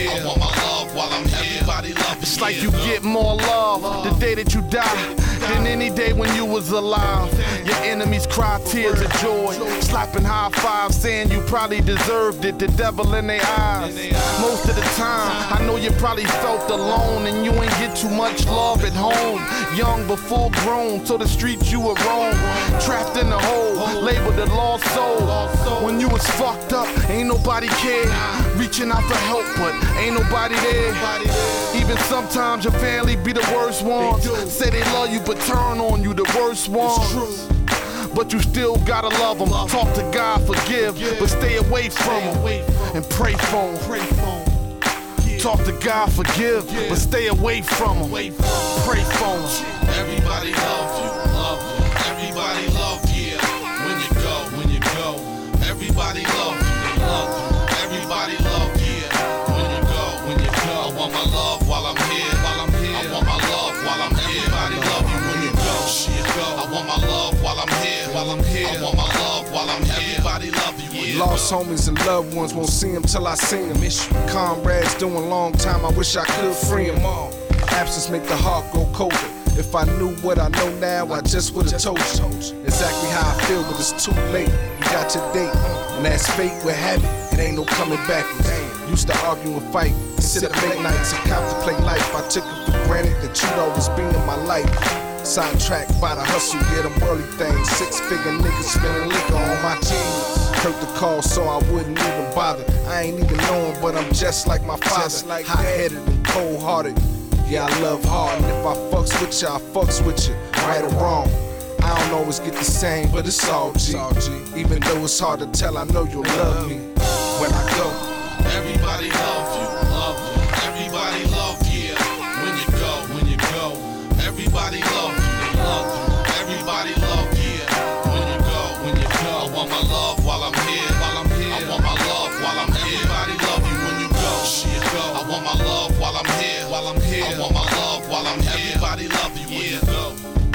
here. I want my love while I'm here. Everybody love me. It's like you get more love the day that you die than any day when you was alive. Your enemies cry tears of joy, slapping high fives, saying you probably deserved it. The devil in their eyes. Most of the time, I know you probably felt alone and you ain't get too much love at home. Young but full grown, so the streets you were roam. Trapped in a hole, labeled a lost soul. When you was fucked up, ain't nobody care. Reaching out for help, but ain't nobody there. Even sometimes your family be the worst ones. Say they love you, but turn on you the worst ones. But you still gotta love them. Talk to God, forgive, but stay away from them and pray for them. Talk to God, forgive, but stay away from them. Pray for them. Everybody love you, love you. Everybody love you. When you go, everybody love you, they love you. Everybody love you. When you go, I want my love while I'm here, while I'm here. I want my love while I'm here. Everybody love you when you go. I want my love while I'm here, while I'm here. I want my love while I'm here. Everybody love you. Lost homies and loved ones, won't see them till I see them. Comrades doing long time, I wish I could free them all. Absence make the heart go colder. If I knew what I know now, I just would've told you exactly how I feel, but it's too late. You got your date, and that's fate with habit. It ain't no coming backwards. Used to argue and fight, sit up late nights and contemplate life. I took it for granted that you'd always be in my life. Sidetracked by the hustle, yeah, them worldly things. 6-figure niggas spending liquor on my jeans. Heard the call, so I wouldn't even bother. I ain't even know him, but I'm just like my father. Hot-headed and cold-hearted. Yeah, I love hard, and if I fucks with you, I fucks with you, right or wrong. I don't always get the same, but it's all G. Even though it's hard to tell, I know you'll love me when I go. Everybody love you, love you. Everybody love you. When you go, everybody love you, they love you. Everybody love you. When you go, I want my love while I'm here, while I'm here. I want my love while I'm here. Everybody love you when you go. I want my love while I'm here, while I'm here. I want my love while I'm here. Everybody love you when you go.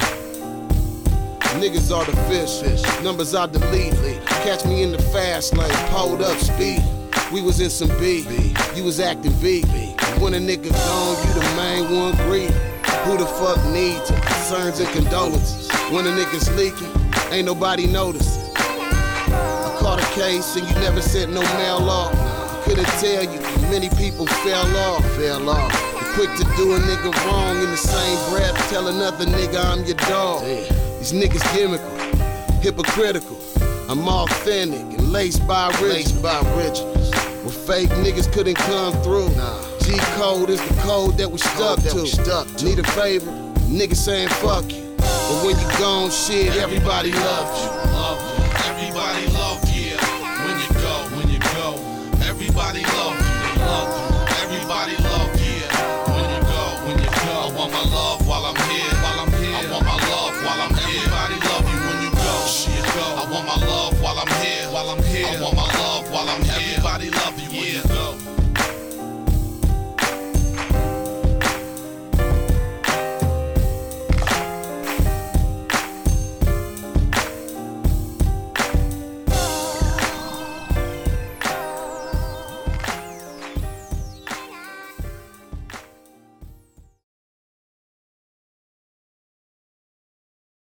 Niggas artificial, numbers I delete. Catch me in the fast lane, pulled up speed. We was in some beef, you was acting V. When a nigga gone, you the main one greedy. Who the fuck needs concerns and condolences? When a nigga's leaking, ain't nobody noticing. I caught a case and you never sent no mail off. Couldn't tell you, many people fell off. You're quick to do a nigga wrong in the same breath, tell another nigga I'm your dog. These niggas gimmickal, hypocritical. I'm authentic and laced by rituals. Well, fake niggas couldn't come through. G-code is the code that we stuck to. Need a favor, niggas saying fuck you. But when you gone, shit, everybody loves you. Everybody love you. When you go, everybody love you, they love you. Everybody love you. When you go, I want my love while I'm here, while I'm here. I want my love while I'm here. Everybody love you when you go. I want my love while I'm here, while I'm here. I want my love while I'm here. Everybody love you when you go.